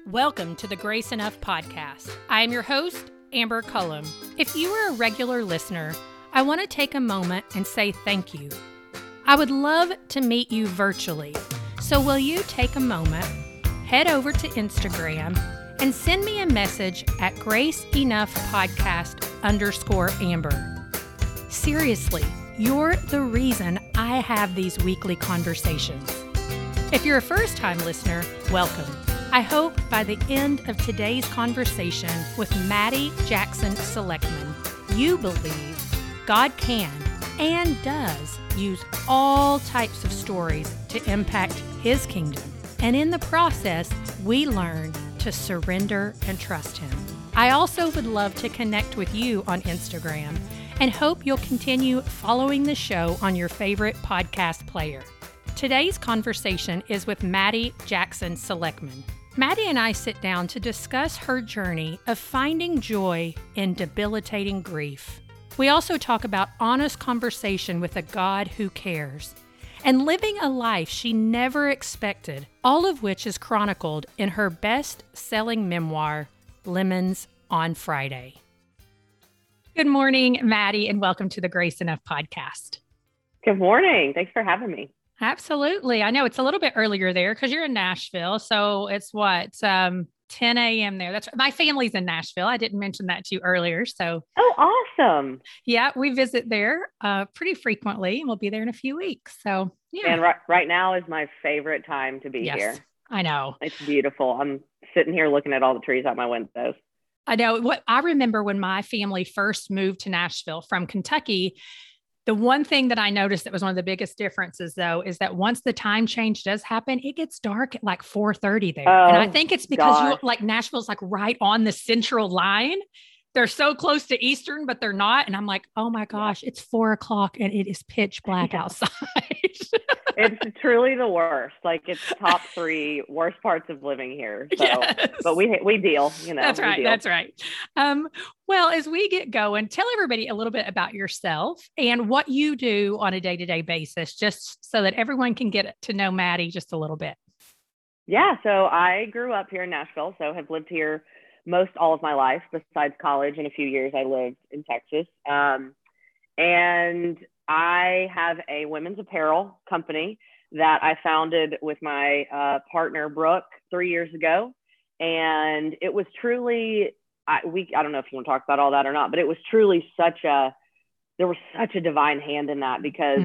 Welcome to the Grace Enough podcast. I am your host, Amber Cullum. If you are a regular listener, I want to take a moment and say thank you. I would love to meet you virtually, so will you take a moment, head over to Instagram, and send me a message at GraceEnoughPodcast_Amber. Seriously, you're the reason I have these weekly conversations. If you're a first-time listener, welcome. I hope by the end of today's conversation with Maddie Jackson Selectman, you believe God can and does use all types of stories to impact His kingdom. And in the process, we learn to surrender and trust Him. I also would love to connect with you on Instagram and hope you'll continue following the show on your favorite podcast player. Today's conversation is with Maddie Jackson Selectman. Maddie and I sit down to discuss her journey of finding joy in debilitating grief. We also talk about honest conversation with a God who cares and living a life she never expected, all of which is chronicled in her best-selling memoir, Lemons on Friday. Good morning, Maddie, and welcome to the Grace Enough podcast. Good morning. Thanks for having me. Absolutely. I know it's a little bit earlier there because you're in Nashville. So it's 10 a.m. there. That's my family's in Nashville. I didn't mention that to you earlier. So, oh, awesome. Yeah, we visit there pretty frequently, and we'll be there in a few weeks. So, yeah. And right now is my favorite time to be here. I know. It's beautiful. I'm sitting here looking at all the trees out my windows. I know. What I remember when my family first moved to Nashville from Kentucky, the one thing that I noticed that was one of the biggest differences, though, is that once the time change does happen, it gets dark at like 4:30 there. And I think it's because Nashville's like right on the central line. They're so close to Eastern, but they're not. And I'm like, oh my gosh, it's 4:00 and it is pitch black outside. It's truly the worst. Like it's top 3 worst parts of living here. So, yes. But we deal, That's right. That's right. Well, as we get going, tell everybody a little bit about yourself and what you do on a day-to-day basis, just so that everyone can get to know Maddie just a little bit. Yeah. So I grew up here in Nashville, so have lived here most all of my life. Besides college, in a few years, I lived in Texas. And I have a women's apparel company that I founded with my partner, Brooke, 3 years ago. And it was truly, I don't know if you want to talk about all that or not, but it was truly there was such a divine hand in that because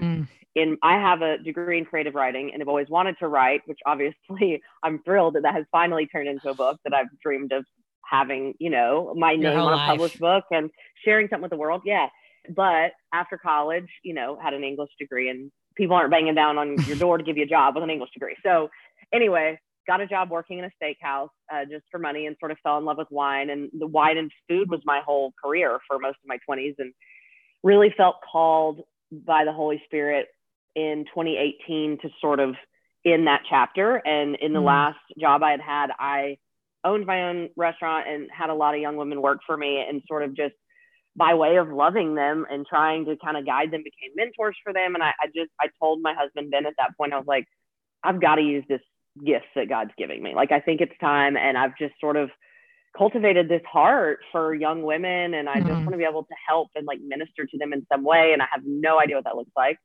I have a degree in creative writing and have always wanted to write, which obviously I'm thrilled that has finally turned into a book that I've dreamed of having, my name on a published book and sharing something with the world. Yeah. But after college, had an English degree and people aren't banging down on your door to give you a job with an English degree. So anyway, got a job working in a steakhouse just for money and sort of fell in love with wine. And the wine and food was my whole career for most of my 20s and really felt called by the Holy Spirit in 2018 to sort of end that chapter. And in the last job I had, I owned my own restaurant and had a lot of young women work for me and sort of just by way of loving them and trying to kind of guide them, became mentors for them. And I told my husband, Ben, at that point, I was like, I've got to use this gift that God's giving me. Like, I think it's time. And I've just sort of cultivated this heart for young women. And I just want to be able to help and like minister to them in some way. And I have no idea what that looks like.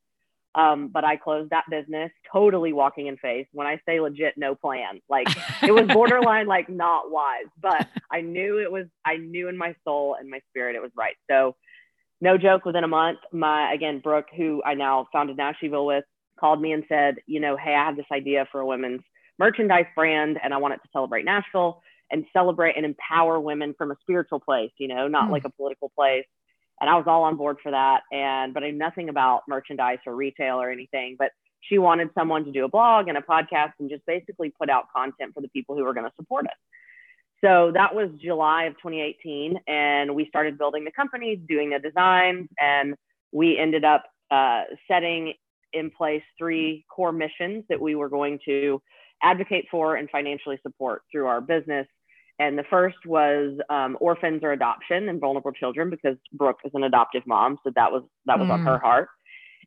But I closed that business, totally walking in faith. When I say legit, no plan, like it was borderline, like not wise, but I knew in my soul and my spirit, it was right. So no joke, within a month, Brooke, who I now founded Nashville with, called me and said, hey, I have this idea for a women's merchandise brand and I want it to celebrate Nashville and celebrate and empower women from a spiritual place, not like a political place. And I was all on board for that. But I knew nothing about merchandise or retail or anything, but she wanted someone to do a blog and a podcast and just basically put out content for the people who were going to support us. So that was July of 2018. And we started building the company, doing the designs, and we ended up setting in place 3 core missions that we were going to advocate for and financially support through our business. And the first was orphans or adoption and vulnerable children, because Brooke is an adoptive mom. So that was on her heart.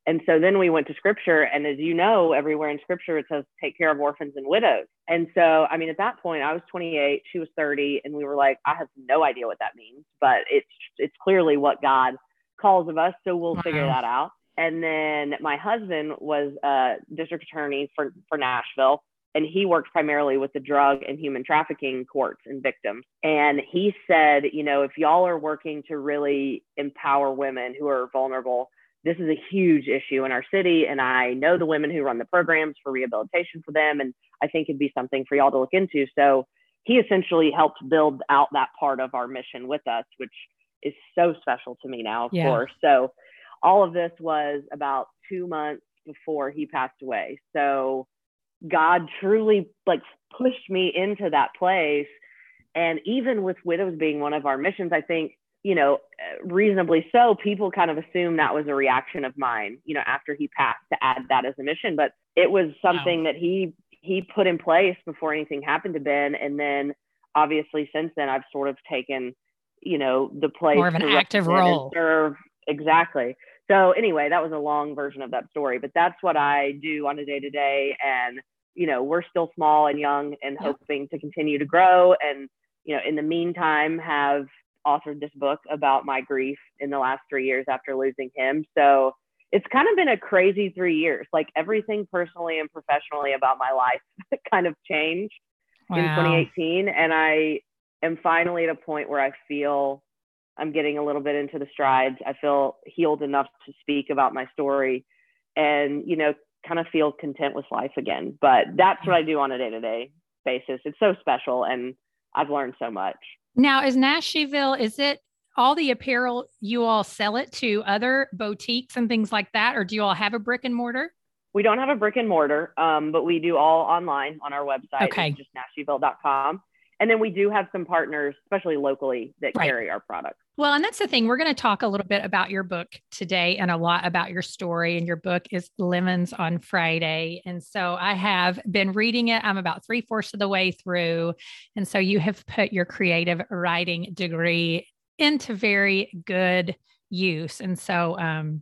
And so then we went to scripture. And as you know, everywhere in scripture, it says, take care of orphans and widows. And so, I mean, at that point, I was 28, she was 30. And we were like, I have no idea what that means, but it's clearly what God calls of us. So we'll figure that out. And then my husband was a district attorney for Nashville. And he worked primarily with the drug and human trafficking courts and victims. And he said, you know, if y'all are working to really empower women who are vulnerable, this is a huge issue in our city. And I know the women who run the programs for rehabilitation for them. And I think it'd be something for y'all to look into. So he essentially helped build out that part of our mission with us, which is so special to me now, of course. So all of this was about 2 months before he passed away. So God truly like pushed me into that place. And even with widows being one of our missions, I think, you know, reasonably so, people kind of assume that was a reaction of mine, you know, after he passed, to add that as a mission. But it was something that he put in place before anything happened to Ben. And then obviously since then, I've sort of taken, you know, the place more of an active role. Serve. Exactly. So anyway, that was a long version of that story, but that's what I do on a day-to-day. And, you know, we're still small and young and hoping to continue to grow. And, you know, in the meantime, have authored this book about my grief in the last 3 years after losing him. So it's kind of been a crazy 3 years. Like everything personally and professionally about my life kind of changed in 2018. And I am finally at a point where I feel I'm getting a little bit into the strides. I feel healed enough to speak about my story and, you know, kind of feel content with life again. But that's what I do on a day-to-day basis. It's so special. And I've learned so much. Now, is Nashville, is it all the apparel, you all sell it to other boutiques and things like that? Or do you all have a brick and mortar? We don't have a brick and mortar, but we do all online on our website. Okay. It's just nashville.com. And then we do have some partners, especially locally, that carry our products. Well, and that's the thing. We're going to talk a little bit about your book today and a lot about your story. And your book is Lemons on Friday. And so I have been reading it. I'm about 3/4 of the way through. And so you have put your creative writing degree into very good use. And so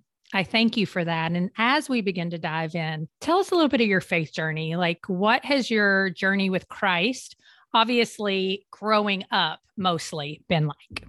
I thank you for that. And as we begin to dive in, tell us a little bit of your faith journey. Like, what has your journey with Christ, obviously growing up, mostly been like?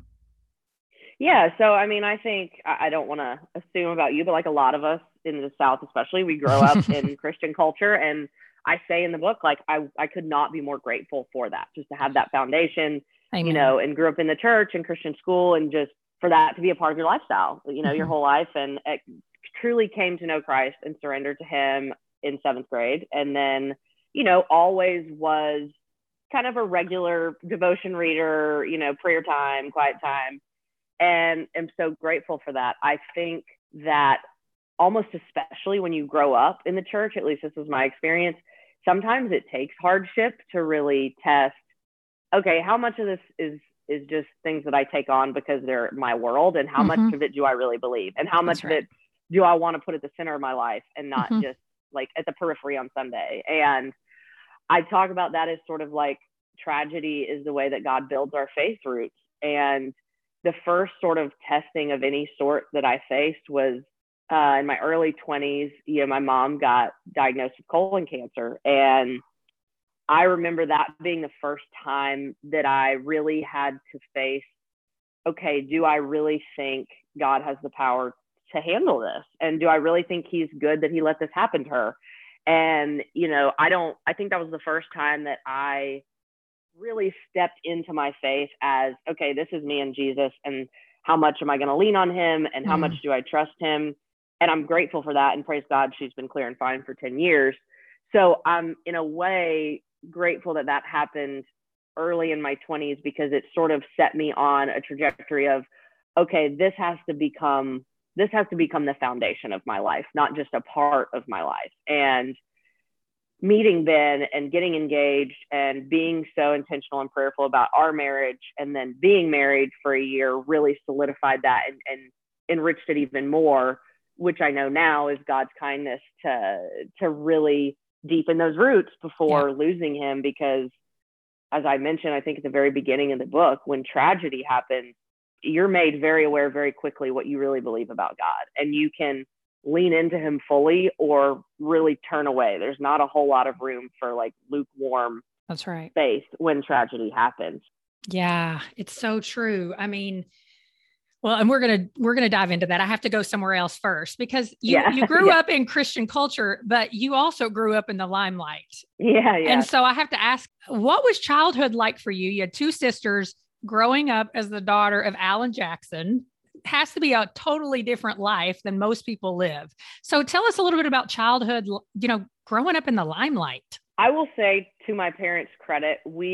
Yeah. So, I mean, I think I don't want to assume about you, but like a lot of us in the South, especially, we grow up in Christian culture. And I say in the book, like, I could not be more grateful for that, just to have that foundation, Amen. You know, and grew up in the church and Christian school, and just for that to be a part of your lifestyle, you know, your whole life. And it truly came to know Christ and surrendered to him in 7th grade. And then, you know, always was kind of a regular devotion reader, you know, prayer time, quiet time. And I'm so grateful for that. I think that almost especially when you grow up in the church, at least this was my experience, sometimes it takes hardship to really test, okay, how much of this is just things that I take on because they're my world, and how much of it do I really believe? And how much of it do I want to put at the center of my life and not just like at the periphery on Sunday? And I talk about that as sort of like tragedy is the way that God builds our faith roots. And the first sort of testing of any sort that I faced was in my early 20s. You know, my mom got diagnosed with colon cancer. And I remember that being the first time that I really had to face, okay, do I really think God has the power to handle this? And do I really think he's good that he let this happen to her? And, you know, I think that was the first time that I really stepped into my faith as, okay, this is me and Jesus, and how much am I going to lean on him, and how much do I trust him? And I'm grateful for that. And praise God, she's been clear and fine for 10 years. So I'm in a way grateful that that happened early in my 20s, because it sort of set me on a trajectory of, okay, this has to become the foundation of my life, not just a part of my life. And meeting Ben and getting engaged and being so intentional and prayerful about our marriage, and then being married for a year, really solidified that and enriched it even more, which I know now is God's kindness to really deepen those roots before losing him. Because as I mentioned, I think at the very beginning of the book, when tragedy happens, you're made very aware very quickly what you really believe about God. And you can lean into him fully or really turn away. There's not a whole lot of room for like lukewarm That's right. space when tragedy happens. Yeah, it's so true. I mean, well, and we're gonna dive into that. I have to go somewhere else first because you grew Yeah. up in Christian culture, but you also grew up in the limelight. Yeah. And so I have to ask, what was childhood like for you? You had two sisters growing up as the daughter of Alan Jackson. It has to be a totally different life than most people live. So tell us a little bit about childhood, growing up in the limelight. I will say, to my parents' credit,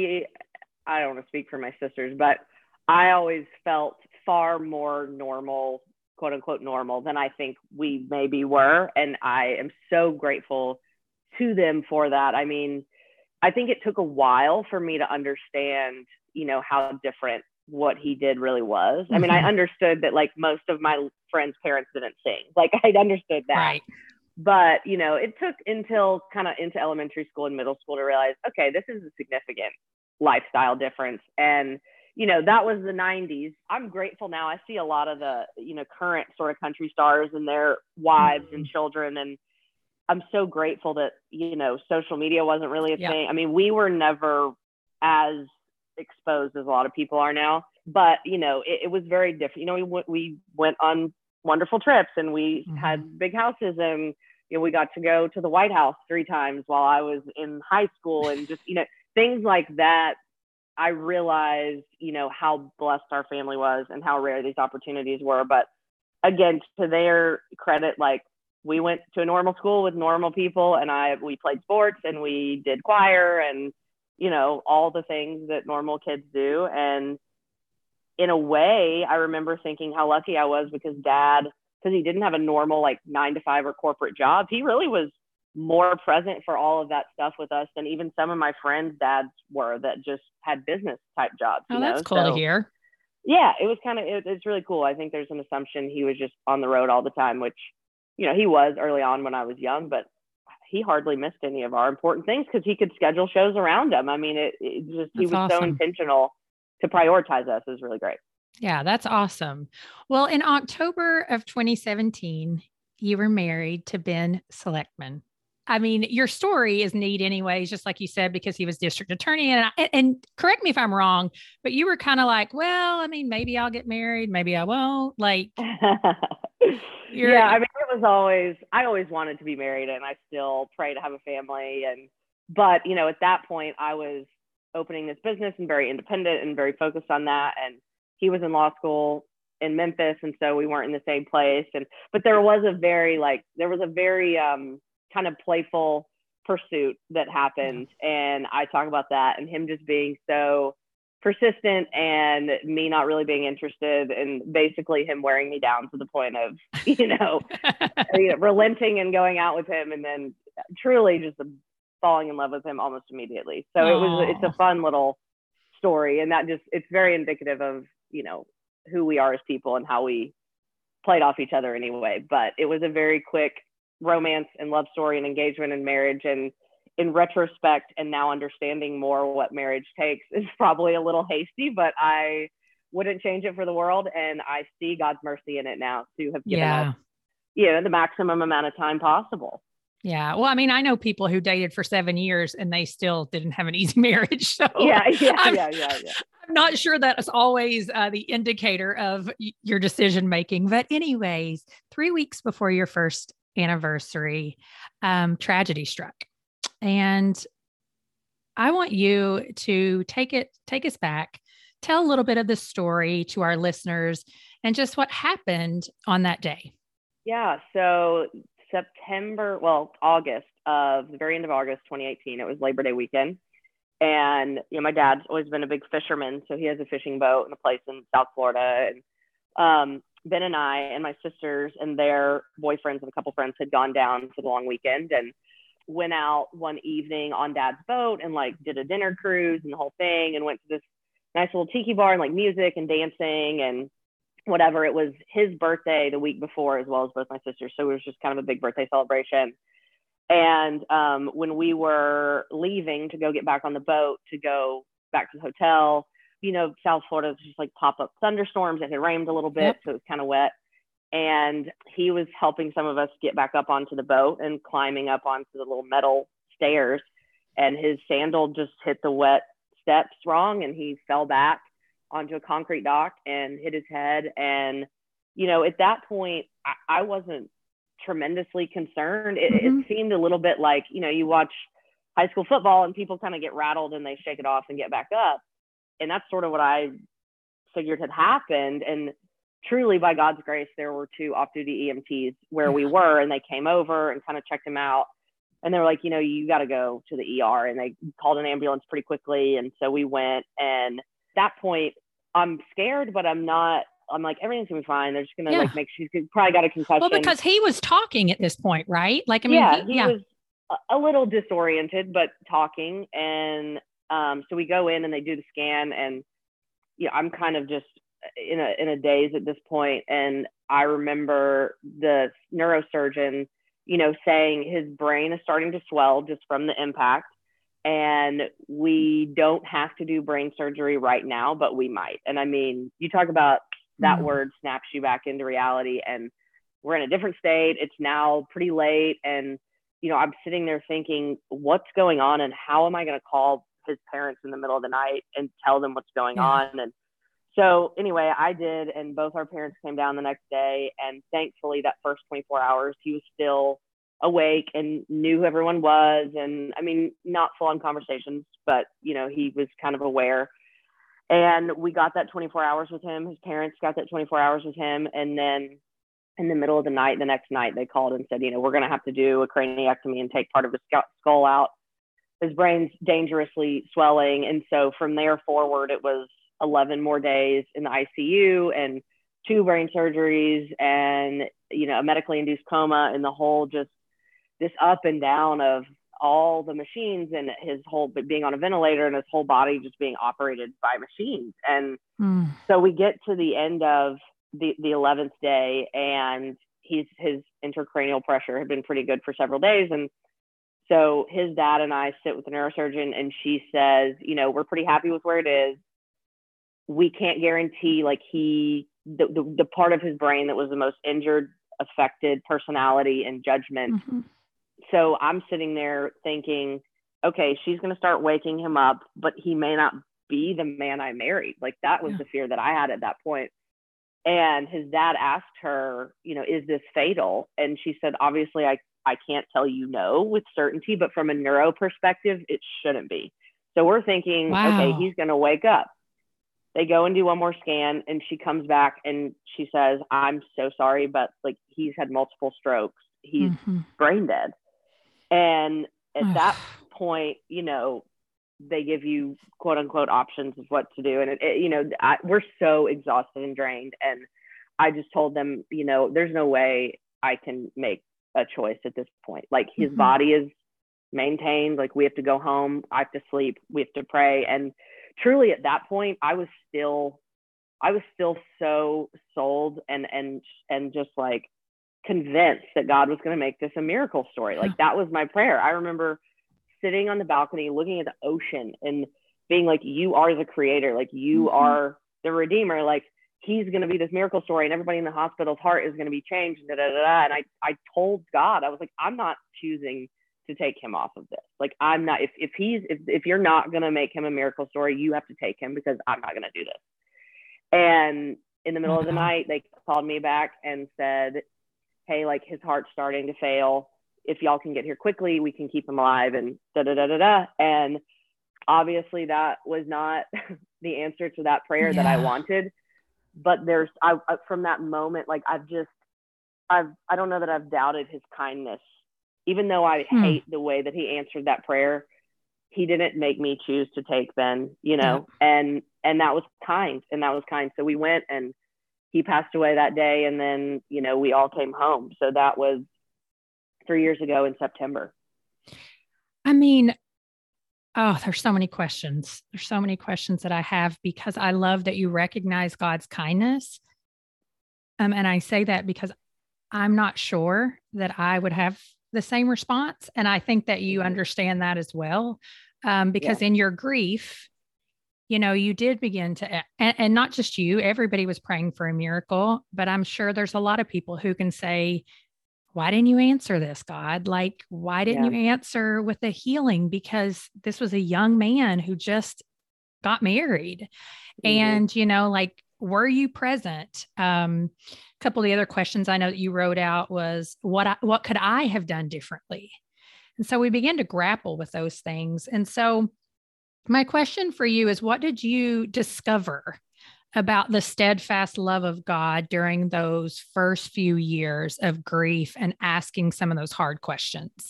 I don't want to speak for my sisters, but I always felt far more normal, quote unquote, normal than I think we maybe were. And I am so grateful to them for that. I mean, I think it took a while for me to understand, how different what he did really was. I mean, I understood that like most of my friends' parents didn't sing. Like I understood that. Right. But, it took until kind of into elementary school and middle school to realize, okay, this is a significant lifestyle difference. And, that was the 90s. I'm grateful now. I see a lot of the, current sort of country stars and their wives and children. And I'm so grateful that, social media wasn't really a thing. I mean, we were never as exposed as a lot of people are now, but, it was very different. We went on wonderful trips and we had big houses and, we got to go to the White House 3 times while I was in high school and just, things like that. I realized, how blessed our family was and how rare these opportunities were. But again, to their credit, like we went to a normal school with normal people and we played sports and we did choir and, all the things that normal kids do. And in a way, I remember thinking how lucky I was because he didn't have a normal like 9-to-5 or corporate job. He really was more present for all of that stuff with us than even some of my friends' dads were that just had business type jobs. Oh, that's cool to hear. Yeah, it was it's really cool. I think there's an assumption he was just on the road all the time, which, he was early on when I was young, but he hardly missed any of our important things because he could schedule shows around him. I mean, he was awesome. So intentional to prioritize us. It was really great. Yeah, that's awesome. Well, in October of 2017, you were married to Ben Selectman. I mean, your story is neat anyways, just like you said, because he was district attorney. And correct me if I'm wrong, but you were kind of like, well, I mean, maybe I'll get married, maybe I won't. Like, yeah, I mean, I always wanted to be married and I still pray to have a family. But, at that point I was opening this business and very independent and very focused on that. And he was in law school in Memphis. And so we weren't in the same place. But there was a very kind of playful pursuit that happened. And I talk about that and him just being so persistent and me not really being interested and basically him wearing me down to the point of, relenting and going out with him and then truly just falling in love with him almost immediately. So it's a fun little story. And it's very indicative of, who we are as people and how we played off each other anyway. But it was a very quick romance and love story and engagement and marriage. And in retrospect and now understanding more what marriage takes is probably a little hasty, but I wouldn't change it for the world. And I see God's mercy in it now to have given us, the maximum amount of time possible. Yeah. Well, I mean, I know people who dated for 7 years and they still didn't have an easy marriage. So yeah. I'm not sure that's always the indicator of your decision making. But anyways, 3 weeks before your first anniversary, tragedy struck. And I want you to take us back, tell a little bit of the story to our listeners and just what happened on that day. Yeah. So August of the very end of August, 2018, it was Labor Day weekend. And, my dad's always been a big fisherman. So he has a fishing boat and a place in South Florida. And Ben and I and my sisters and their boyfriends and a couple friends had gone down for the long weekend and went out one evening on Dad's boat and like did a dinner cruise and the whole thing and went to this nice little tiki bar and like music and dancing and whatever. It was his birthday the week before as well as both my sisters. So it was just kind of a big birthday celebration. And when we were leaving to go get back on the boat to go back to the hotel, South Florida was just like pop-up thunderstorms. It had rained a little bit, so it was kind of wet. And he was helping some of us get back up onto the boat and climbing up onto the little metal stairs. And his sandal just hit the wet steps wrong, and he fell back onto a concrete dock and hit his head. And, you know, at that point, I wasn't tremendously concerned. It seemed a little bit like, you know, you watch high school football and people kind of get rattled and they shake it off and get back up. And that's sort of what I figured had happened. And truly, by God's grace, there were 2 off-duty EMTs where we were, and they came over and kind of checked him out. And they were like, you know, you got to go to the ER. And they called an ambulance pretty quickly. And so we went. And at that point, I'm scared, but I'm not. I'm like, everything's going to be fine. They're just going to like make sure he's probably got a concussion. Well, because he was talking at this point, right? Like, I mean, he was a little disoriented, but talking. And so we go in and they do the scan. And yeah, I'm kind of just in a daze at this point. And I remember the neurosurgeon, you know, saying his brain is starting to swell just from the impact. And we don't have to do brain surgery right now, but we might. And I mean, you talk about that word snaps you back into reality, and we're in a different state. It's now pretty late. And, you know, I'm sitting there thinking, what's going on, and how am I going to call his parents in the middle of the night and tell them what's going on? And so anyway, I did, and both our parents came down the next day. And thankfully that first 24 hours, he was still awake and knew who everyone was. And I mean, not full on conversations, but, you know, he was kind of aware. And we got that 24 hours with him. His parents got that 24 hours with him. And then in the middle of the night, the next night, they called and said, you know, we're going to have to do a craniectomy and take part of his skull out. His brain's dangerously swelling. And so from there forward, it was 11 more days in the ICU and 2 brain surgeries and, you know, a medically induced coma, and the whole just this up and down of all the machines, and his whole being on a ventilator and his whole body just being operated by machines. And so we get to the end of the 11th day, and his intracranial pressure had been pretty good for several days. And so his dad and I sit with the neurosurgeon, and she says, you know, we're pretty happy with where it is. We can't guarantee, like, the part of his brain that was the most injured affected personality and judgment. So I'm sitting there thinking, okay, she's going to start waking him up, but he may not be the man I married. Like, that was the fear that I had at that point. And his dad asked her, you know, is this fatal? And she said, obviously, I can't tell you no with certainty, but from a neuro perspective, it shouldn't be. So we're thinking, okay, he's going to wake up. They go and do one more scan, and she comes back and she says, I'm so sorry, but like, he's had multiple strokes. He's brain dead. And at that point, you know, they give you quote unquote options of what to do. And you know, we're so exhausted and drained. And I just told them, you know, there's no way I can make a choice at this point. Like, his body is maintained. Like, we have to go home. I have to sleep. We have to pray. And truly at that point, I was still so sold and just like convinced that God was going to make this a miracle story. Like, that was my prayer. I remember sitting on the balcony, looking at the ocean and being like, you are the creator. Like, you are the redeemer. Like, he's going to be this miracle story, and everybody in the hospital's heart is going to be changed. And And I told God, I was like, I'm not choosing to take him off of this. Like, I'm not, if you're not going to make him a miracle story, you have to take him, because I'm not going to do this. And in the middle of the night, they called me back and said, hey, like, his heart's starting to fail. If y'all can get here quickly, we can keep him alive, and And obviously that was not the answer to that prayer that I wanted. But from that moment, like, I don't know that I've doubted his kindness. Even though I hate the way that he answered that prayer, he didn't make me choose to take Ben, you know, and that was kind. So we went, and he passed away that day. And then, you know, we all came home. So that was 3 years ago in September. I mean, there's so many questions. There's so many questions that I have, because I love that you recognize God's kindness. And I say that because I'm not sure that I would have the same response. And I think that you understand that as well. Because in your grief, you did begin to, and not just you, everybody was praying for a miracle, but I'm sure there's a lot of people who can say, why didn't you answer this, God? Like, why didn't Yeah. you answer with a healing? Because this was a young man who just got married. Mm-hmm. And, like, were you present? A couple of the other questions I know that you wrote out was what could I have done differently? And so we began to grapple with those things. And so my question for you is, what did you discover about the steadfast love of God during those first few years of grief and asking some of those hard questions?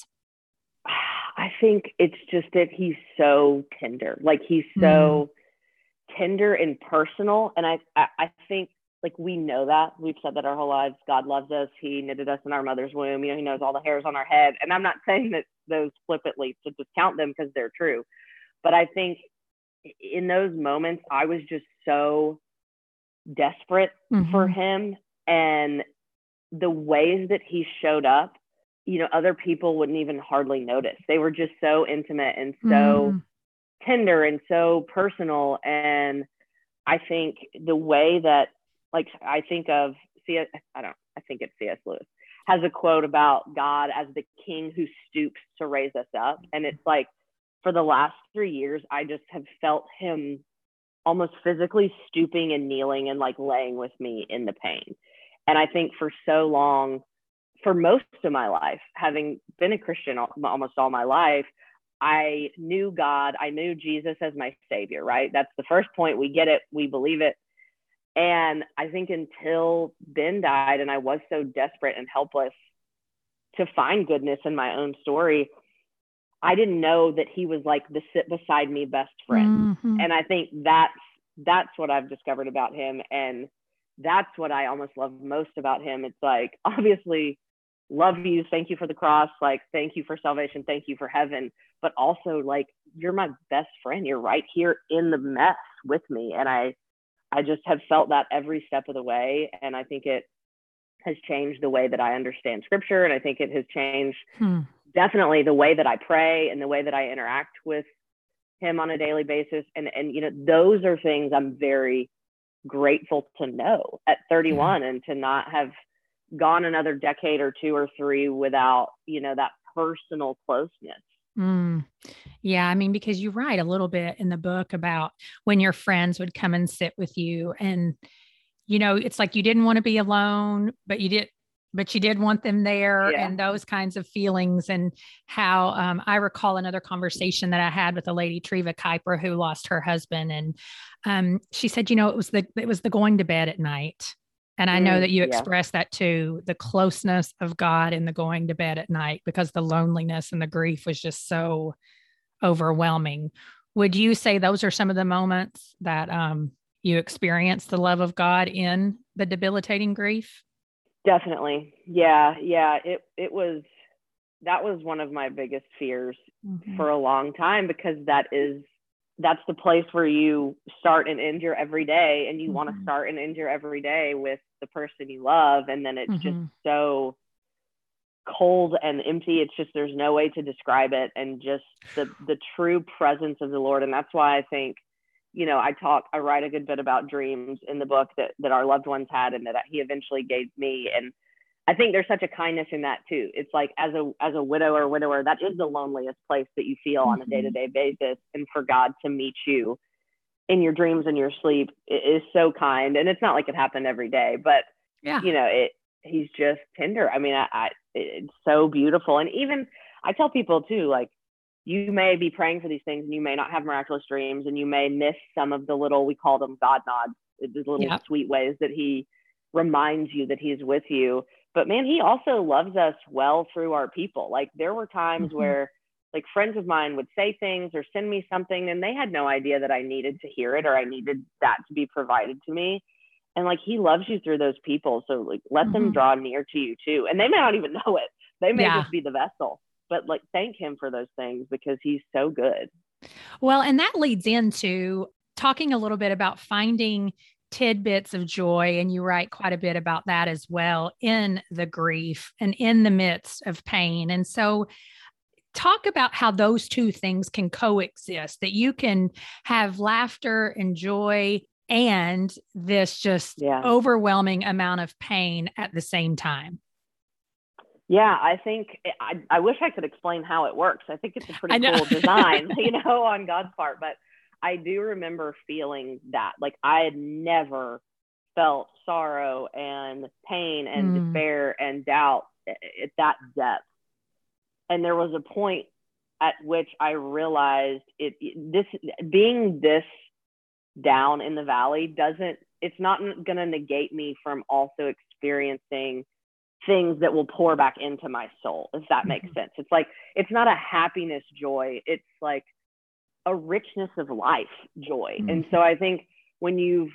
I think it's just that he's so tender. Like he's Mm, so tender and personal. And I think like we know that. We've said that our whole lives. God loves us. He knitted us in our mother's womb. He knows all the hairs on our head. And I'm not saying that those flippantly to discount them because they're true. But I think in those moments, I was just so desperate for mm-hmm, him. And the ways that he showed up, other people wouldn't even hardly notice. They were just so intimate and so mm, tender and so personal. And I think the way that, like, I think of I think it's C.S. Lewis has a quote about God as the king who stoops to raise us up. And it's like, for the last 3 years, I just have felt him almost physically stooping and kneeling and like laying with me in the pain. And I think for so long, for most of my life, having been a Christian almost all my life, I knew God, I knew Jesus as my savior, right? That's the first point. We get it, we believe it. And I think until Ben died and I was so desperate and helpless to find goodness in my own story, I didn't know that he was like the sit beside me best friend. mm-hmm. And I think that's what I've discovered about him. And that's what I almost love most about him. It's like, obviously, love you, thank you for the cross, like thank you for salvation, thank you for heaven, but also like you're my best friend. You're right here in the mess with me. And I just have felt that every step of the way. And I think it has changed the way that I understand scripture. And I think it has changed Hmm. definitely the way that I pray and the way that I interact with him on a daily basis. And those are things I'm very grateful to know at Yeah. 31 and to not have gone another decade or two or three without, that personal closeness. Mm. Yeah. I mean, because you write a little bit in the book about when your friends would come and sit with you, and, it's like you didn't want to be alone, but you did want them there, Yeah. and those kinds of feelings. And how I recall another conversation that I had with a lady, Treva Kuiper, who lost her husband. And she said, it was the going to bed at night. And I know that you Yeah. express that too, the closeness of God in the going to bed at night, because the loneliness and the grief was just so overwhelming. Would you say those are some of the moments that you experienced the love of God in the debilitating grief? Definitely. Yeah. Yeah. That was one of my biggest fears Mm-hmm. for a long time, because that's the place where you start and end your everyday, and you want to Mm-hmm. start and end your everyday with the person you love. And then it's just Mm-hmm. so cold and empty. It's just, there's no way to describe it. And just the true presence of the Lord. And that's why I think, I write a good bit about dreams in the book that our loved ones had and that he eventually gave me. And I think there's such a kindness in that too. It's like, as a widow or widower, that is the loneliest place that you feel on a Mm-hmm. day-to-day basis. And for God to meet you in your dreams and your sleep is so kind. And it's not like it happened every day, but Yeah. he's just tender. I mean, it's so beautiful. And even I tell people too, like, you may be praying for these things and you may not have miraculous dreams, and you may miss some of the little, we call them God nods, the little Yep. sweet ways that he reminds you that he's with you. But man, he also loves us well through our people. Like, there were times Mm-hmm. where like friends of mine would say things or send me something and they had no idea that I needed to hear it or I needed that to be provided to me. And like, he loves you through those people. So like, let them Mm-hmm. draw near to you too. And they may not even know it. They may Yeah. just be the vessel, but like, thank him for those things because he's so good. Well, and that leads into talking a little bit about finding tidbits of joy. And you write quite a bit about that as well in the grief and in the midst of pain. And so talk about how those two things can coexist, that you can have laughter and joy and this just overwhelming amount of pain at the same time. Yeah, I think I wish I could explain how it works. I think it's a pretty cool design, on God's part. But I do remember feeling that, like, I had never felt sorrow and pain and despair and doubt at that depth. And there was a point at which I realized this being this down in the valley it's not going to negate me from also experiencing things that will pour back into my soul, if that makes sense. It's like, it's not a happiness joy. It's like a richness of life joy. And so I think when you've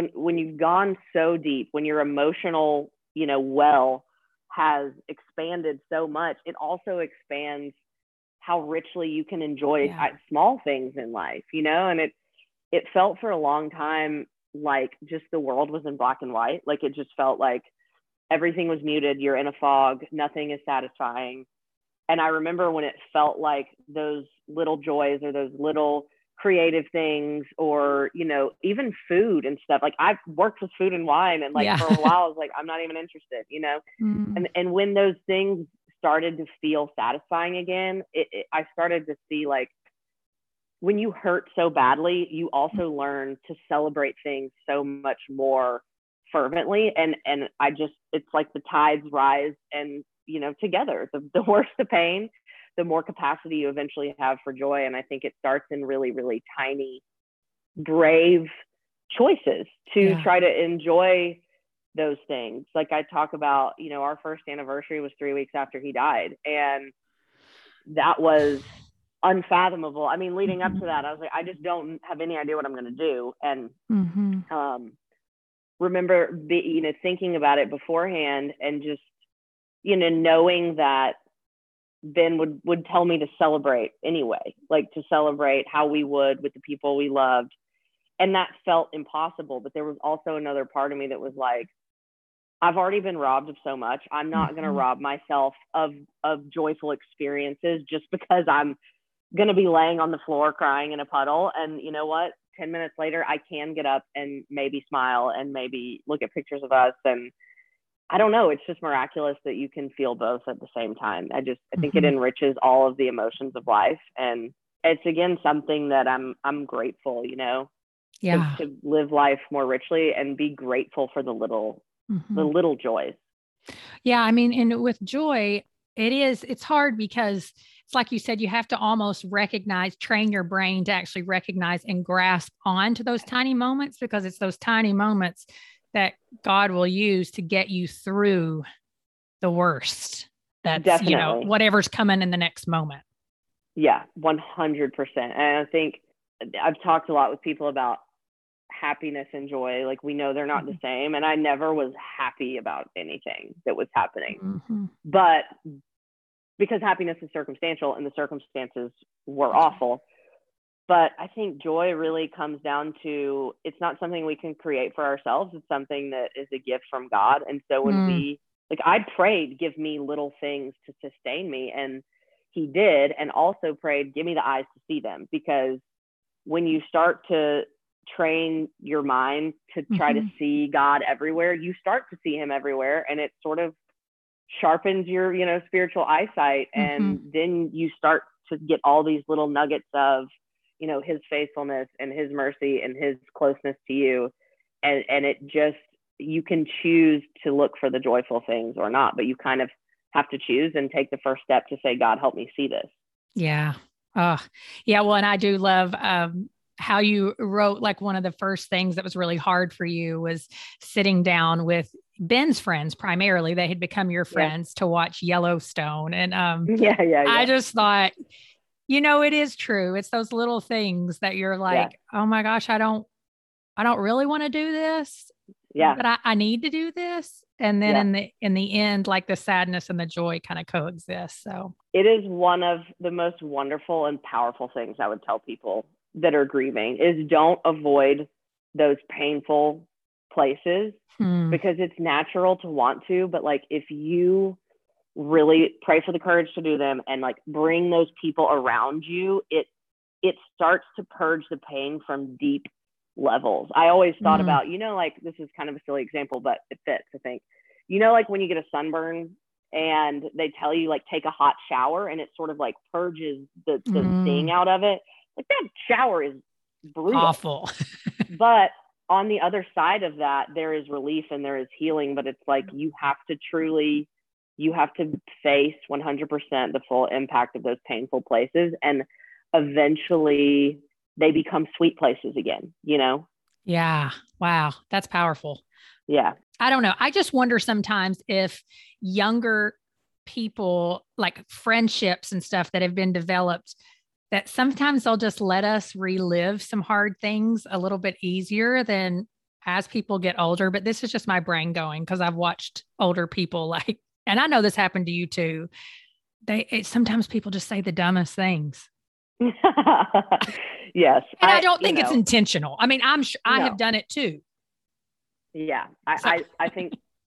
gone so deep, when your emotional, well has expanded so much, it also expands how richly you can enjoy small things in life, and it felt for a long time like just the world was in black and white. Like, it just felt like everything was muted. You're in a fog. Nothing is satisfying. And I remember when it felt like those little joys or those little creative things, or, even food and stuff. Like, I've worked with food and wine, and for a while I was like, I'm not even interested, and when those things started to feel satisfying again, I started to see, like, when you hurt so badly, you also learn to celebrate things so much more fervently. And it's like the tides rise, and, together, the worse the pain, the more capacity you eventually have for joy. And I think it starts in really, really tiny, brave choices to try to enjoy those things. Like, I talk about, our first anniversary was 3 weeks after he died. And that was unfathomable. I mean, leading up to that, I was like, I just don't have any idea what I'm going to do. And remember thinking about it beforehand, and just, knowing that Ben would tell me to celebrate anyway, like to celebrate how we would with the people we loved. And that felt impossible. But there was also another part of me that was like, I've already been robbed of so much. I'm not going to rob myself of joyful experiences just because I'm going to be laying on the floor crying in a puddle. And you know what? 10 minutes later, I can get up and maybe smile and maybe look at pictures of us. And I don't know. It's just miraculous that you can feel both at the same time. I think it enriches all of the emotions of life. And it's, again, something that I'm grateful, to live life more richly and be grateful for the little joys. Yeah. I mean, and with joy, it's hard because it's like you said, you have to almost train your brain to actually recognize and grasp onto those tiny moments, because it's those tiny moments that God will use to get you through the worst. That's, definitely, whatever's coming in the next moment. Yeah, 100%. And I think I've talked a lot with people about happiness and joy. Like, we know they're not the same. And I never was happy about anything that was happening. But because happiness is circumstantial, and the circumstances were awful. But I think joy really comes down to, it's not something we can create for ourselves. It's something that is a gift from God. And so when I prayed, give me little things to sustain me. And he did. And also prayed, give me the eyes to see them. Because when you start to train your mind to try to see God everywhere, you start to see him everywhere. And it sort of sharpens your, spiritual eyesight. And then you start to get all these little nuggets of, his faithfulness and his mercy and his closeness to you. And it just, you can choose to look for the joyful things or not, but you kind of have to choose and take the first step to say, God, help me see this. Yeah. Yeah. Well, and I do love, how you wrote, like, one of the first things that was really hard for you was sitting down with Ben's friends. Primarily, they had become your friends to watch Yellowstone. And I just thought, it is true. It's those little things that you're like, oh my gosh, I don't really want to do this. Yeah. But I need to do this. And then in the end, like, the sadness and the joy kind of coexist. So it is one of the most wonderful and powerful things I would tell people that are grieving is, don't avoid those painful places, because it's natural to want to. But, like, if you really pray for the courage to do them and like bring those people around you, it starts to purge the pain from deep levels. I always thought about, like, this is kind of a silly example, but it fits, I think. Like when you get a sunburn and they tell you like take a hot shower and it sort of like purges the sting out of it. Like that shower is brutal. Awful. But on the other side of that, there is relief and there is healing, but it's like you have to face 100% the full impact of those painful places. And eventually they become sweet places again, Yeah. Wow. That's powerful. Yeah. I don't know. I just wonder sometimes if younger people, like friendships and stuff that have been developed, that sometimes they'll just let us relive some hard things a little bit easier than as people get older. But this is just my brain going because I've watched older people like, and I know this happened to you too. Sometimes people just say the dumbest things. Yes. And I don't think it's intentional. I mean, I'm sure I have done it too. Yeah. I think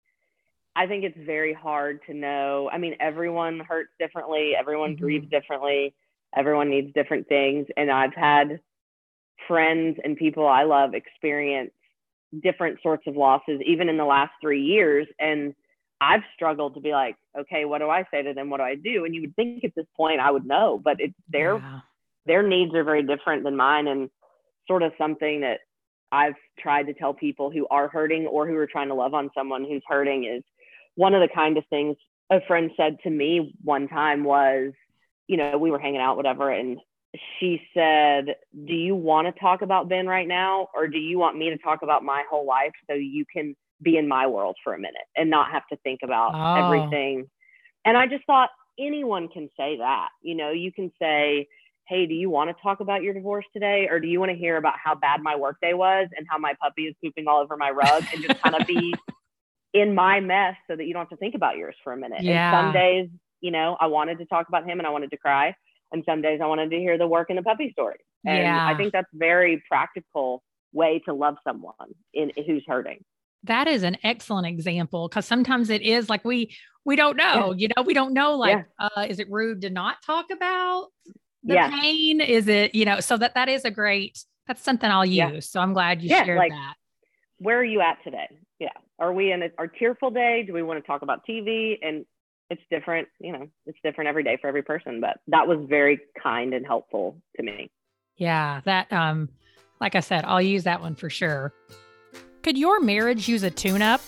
it's very hard to know. I mean, everyone hurts differently. Everyone grieves differently. Everyone needs different things. And I've had friends and people I love experience different sorts of losses, even in the last 3 years. And I've struggled to be like, okay, what do I say to them? What do I do? And you would think at this point I would know, but it's their needs are very different than mine. And sort of something that I've tried to tell people who are hurting or who are trying to love on someone who's hurting is one of the kindest things a friend said to me one time was, we were hanging out, whatever. And she said, do you want to talk about Ben right now? Or do you want me to talk about my whole life so you can be in my world for a minute and not have to think about everything? And I just thought anyone can say that. You can say, hey, do you want to talk about your divorce today? Or do you want to hear about how bad my workday was and how my puppy is pooping all over my rug, and just kind of be in my mess so that you don't have to think about yours for a minute. Yeah. And some days, I wanted to talk about him and I wanted to cry. And some days I wanted to hear the work and the puppy story. And I think that's a very practical way to love someone who's hurting. That is an excellent example, because sometimes it is like we don't know, we don't know, like, is it rude to not talk about the pain? Is it, so that is that's something I'll use. So I'm glad you shared that. Where are you at today? Yeah. Are we in our tearful day? Do we want to talk about TV? And it's different, it's different every day for every person, but that was very kind and helpful to me. Yeah. That, like I said, I'll use that one for sure. Could your marriage use a tune-up?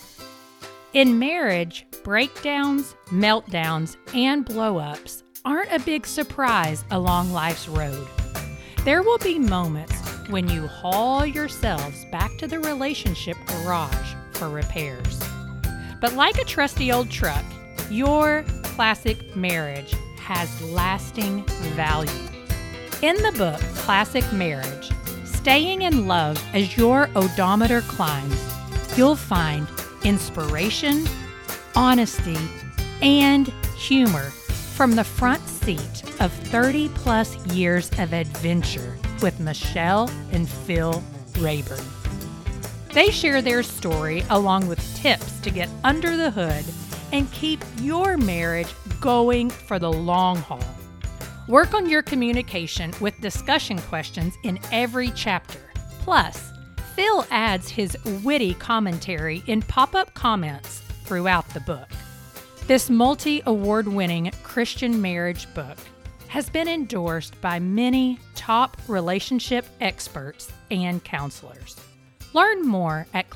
In marriage, breakdowns, meltdowns, and blow-ups aren't a big surprise along life's road. There will be moments when you haul yourselves back to the relationship garage for repairs. But like a trusty old truck, your classic marriage has lasting value. In the book, Classic Marriage, Staying in Love as Your Odometer Climbs, you'll find inspiration, honesty, and humor from the front seat of 30 plus years of adventure with Michelle and Phil Rayburn. They share their story along with tips to get under the hood and keep your marriage going for the long haul. Work on your communication with discussion questions in every chapter. Plus, Phil adds his witty commentary in pop-up comments throughout the book. This multi-award-winning Christian marriage book has been endorsed by many top relationship experts and counselors. Learn more at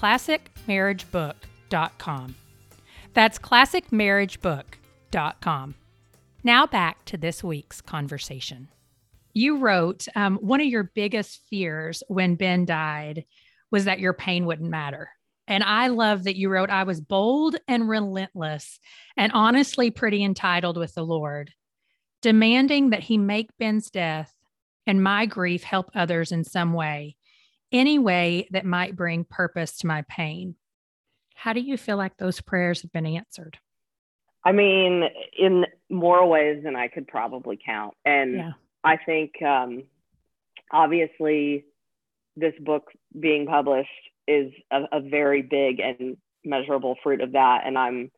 classicmarriagebook.com. That's classicmarriagebook.com. Now back to this week's conversation. You wrote, one of your biggest fears when Ben died was that your pain wouldn't matter. And I love that you wrote, I was bold and relentless and honestly pretty entitled with the Lord, demanding that he make Ben's death and my grief help others in some way, any way that might bring purpose to my pain. How do you feel like those prayers have been answered? I mean, in more ways than I could probably count. And I think, obviously, this book being published is a very big and measurable fruit of that. And I'm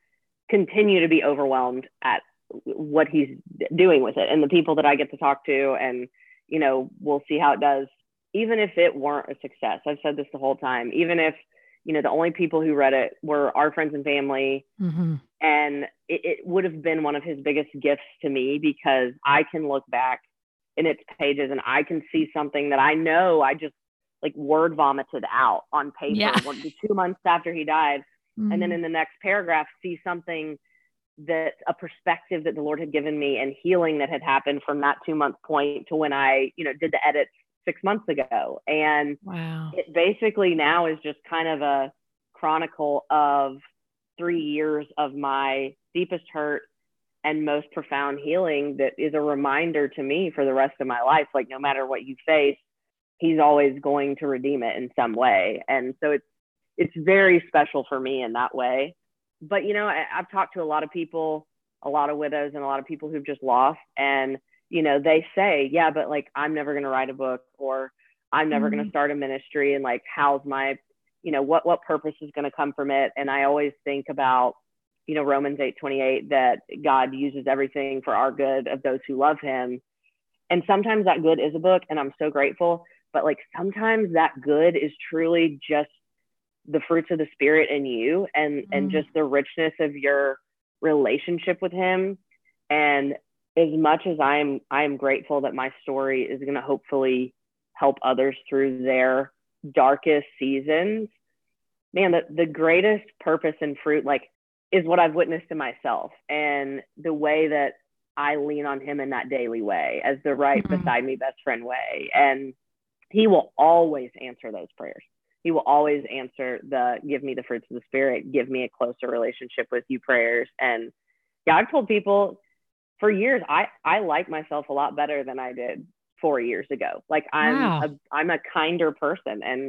continue to be overwhelmed at what he's doing with it and the people that I get to talk to. And, we'll see how it does. Even if it weren't a success, I've said this the whole time, even if, the only people who read it were our friends and family. Mm-hmm. And it would have been one of his biggest gifts to me, because I can look back in its pages and I can see something that I know I just like word vomited out on paper. Yeah. 2 months after he died. Mm-hmm. And then in the next paragraph, see something that a perspective that the Lord had given me and healing that had happened from that 2-month point to when I, did the edits 6 months ago. And wow. It basically now is just kind of a chronicle of 3 years of my deepest hurt and most profound healing that is a reminder to me for the rest of my life. Like, no matter what you face, he's always going to redeem it in some way. And so it's very special for me in that way. But, I've talked to a lot of people, a lot of widows and a lot of people who've just lost, and, they say, yeah, but like, I'm never going to write a book, or I'm never going to start a ministry. And like, how's my, what purpose is going to come from it? And I always think about, Romans 8:28, that God uses everything for our good of those who love him. And sometimes that good is a book, and I'm so grateful. But like, sometimes that good is truly just the fruits of the Spirit in you, and just the richness of your relationship with him. And as much as I am grateful that my story is going to hopefully help others through their darkest seasons, man, the greatest purpose and fruit, like, is what I've witnessed in myself, and the way that I lean on him in that daily way as the right beside me best friend way. And he will always answer those prayers. He will always answer the give me the fruits of the Spirit, give me a closer relationship with you prayers. And yeah, I've told people for years, I like myself a lot better than I did 4 years ago. Like, I'm a kinder person, and,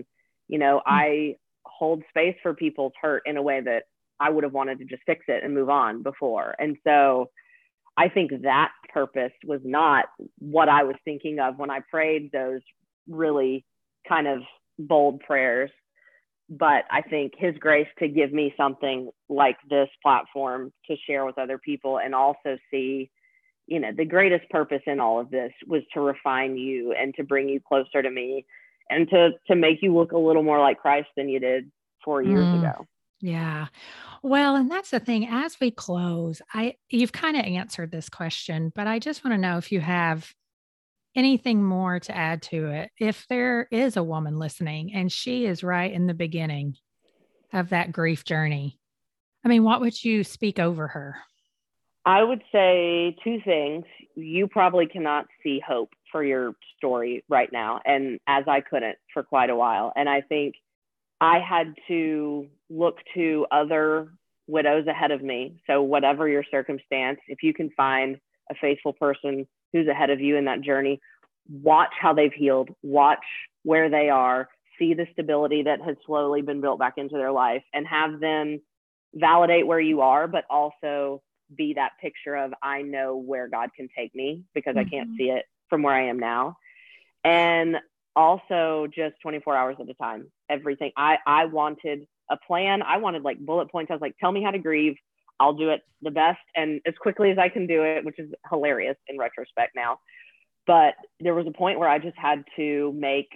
I hold space for people's hurt in a way that I would have wanted to just fix it and move on before. And so I think that purpose was not what I was thinking of when I prayed those really kind of bold prayers. But I think his grace to give me something like this platform to share with other people, and also see, the greatest purpose in all of this was to refine you and to bring you closer to me, and to make you look a little more like Christ than you did 4 years ago. Yeah. Well, and that's the thing, as we close, you've kind of answered this question, but I just want to know if you have anything more to add to it. If there is a woman listening and she is right in the beginning of that grief journey, I mean, what would you speak over her? I would say 2 things. You probably cannot see hope for your story right now, and as I couldn't for quite a while. And I think I had to look to other widows ahead of me. So whatever your circumstance, if you can find a faithful person who's ahead of you in that journey, watch how they've healed, watch where they are, see the stability that has slowly been built back into their life, and have them validate where you are, but also be that picture of, I know where God can take me, because I can't see it from where I am now. And also just 24 hours at a time, everything. I wanted a plan. I wanted like bullet points. I was like, tell me how to grieve. I'll do it the best and as quickly as I can do it, which is hilarious in retrospect now. But there was a point where I just had to make,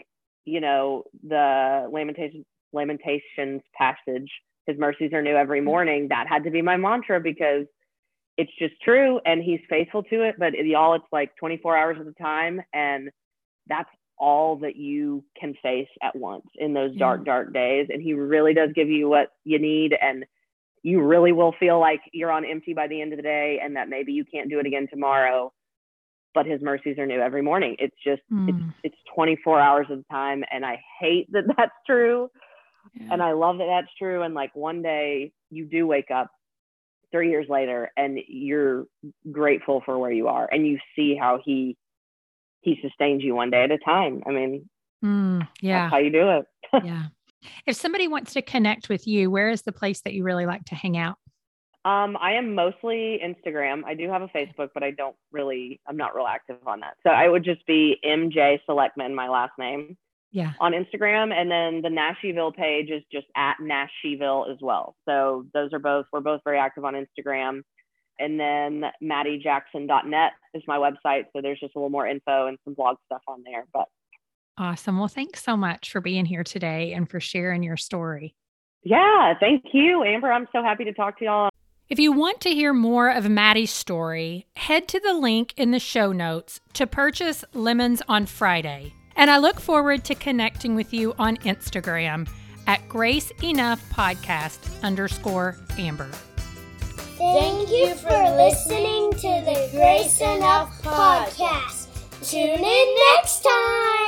the Lamentations passage, his mercies are new every morning. That had to be my mantra, because it's just true, and he's faithful to it. But y'all, it's like 24 hours at a time, and that's all that you can face at once in those dark days. And he really does give you what you need, and you really will feel like you're on empty by the end of the day, and that maybe you can't do it again tomorrow, but his mercies are new every morning. It's just, it's 24 hours at a time. And I hate that that's true. Yeah. And I love that that's true. And like, one day you do wake up 3 years later and you're grateful for where you are, and you see how he sustains you one day at a time. I mean, that's how you do it. Yeah. If somebody wants to connect with you, where is the place that you really like to hang out? I am mostly Instagram. I do have a Facebook, but I'm not real active on that. So I would just be MJ Selectman, my last name. Yeah. on Instagram. And then the Nashville page is just at Nashville as well. So we're both very active on Instagram. And then MaddieJackson.net is my website. So there's just a little more info and some blog stuff on there. But Awesome. Well, thanks so much for being here today and for sharing your story. yeah, thank you, Amber. I'm so happy to talk to y'all. If you want to hear more of Maddie's story, head to the link in the show notes to purchase Lemons on Friday. And I look forward to connecting with you on Instagram at GraceEnoughPodcast_Amber. Thank you for listening to the Grace Enough Podcast. Tune in next time.